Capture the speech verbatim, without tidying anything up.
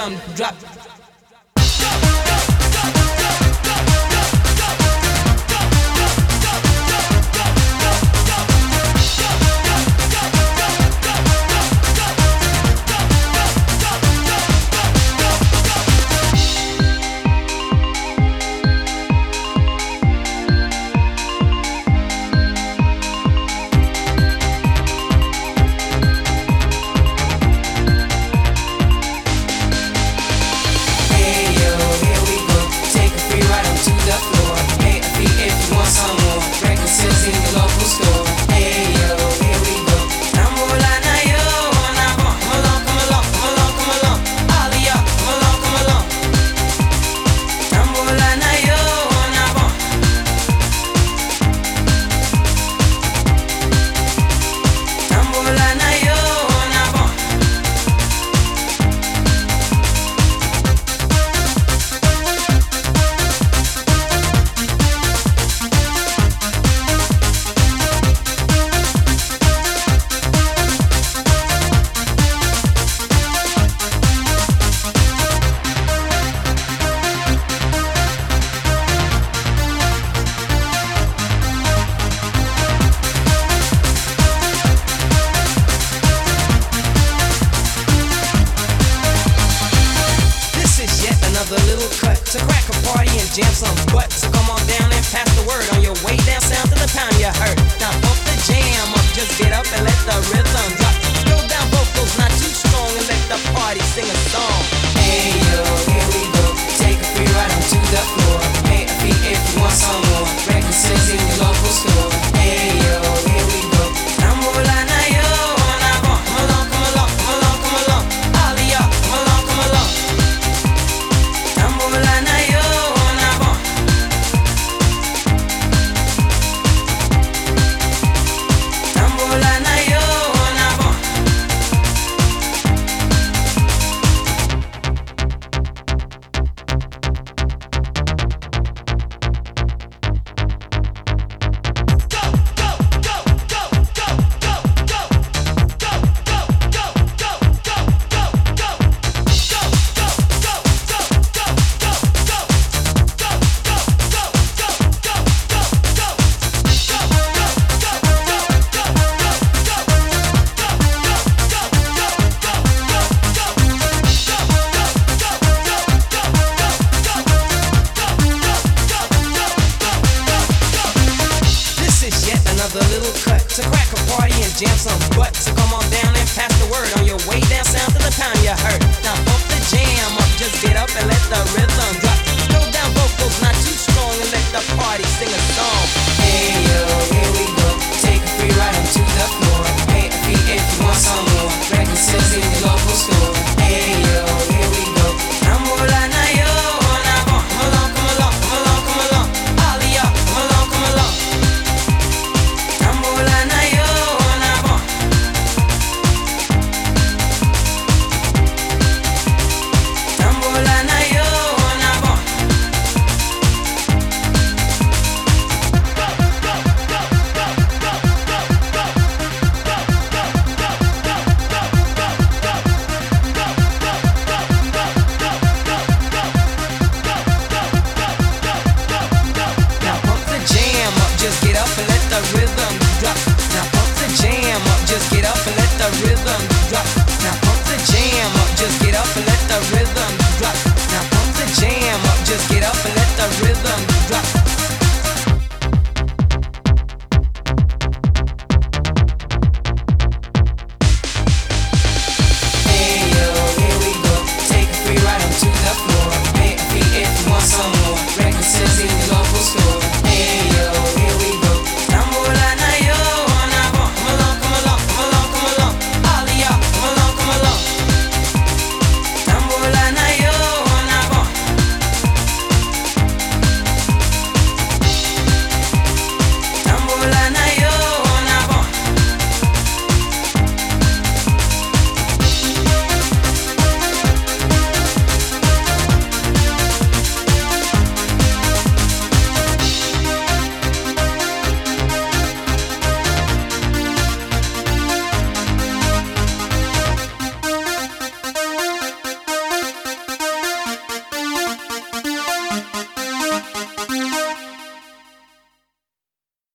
rhythm drop. Another little cut to crack a party and jam some butt. So come on down and pass the word on your way down south to the pound you heard. Now pump the jam up, just get up and let the rhythm drop. Throw down vocals, not too strong, and let the party sing a song. Hey yo, here we go, take a free ride onto the floor. Pay a fee if you want some more. Record sales in your local store. Hey yo, here we go. Tambulana yo, now come along, come along, come along, come along. Aliyah, come along, come along. Tambulana yo, now come. Tambulana yo, now come. Another little cut to crack a party and jam some butt. So come on down and pass the word on your way down south to the pound you heard. Now pump the jam up, just get up and let the rhythm drop. Throw down vocals, not too strong, and let the party sing a song. Hey yo, here we go, take a free ride onto the floor. Pay a fee if you want some more. Record sales in your local store. Hey yo, here we go. Tambulana yo, now come along, come along, come along, come along. Aliyah, come along, come along. Tambulana yo, now come. Tambulana yo, now come. Now pump the jam up, just get up and let the rhythm drop. Now pump the jam up, just get up and let the rhythm drop. Now pump the jam up, just get up and let the rhythm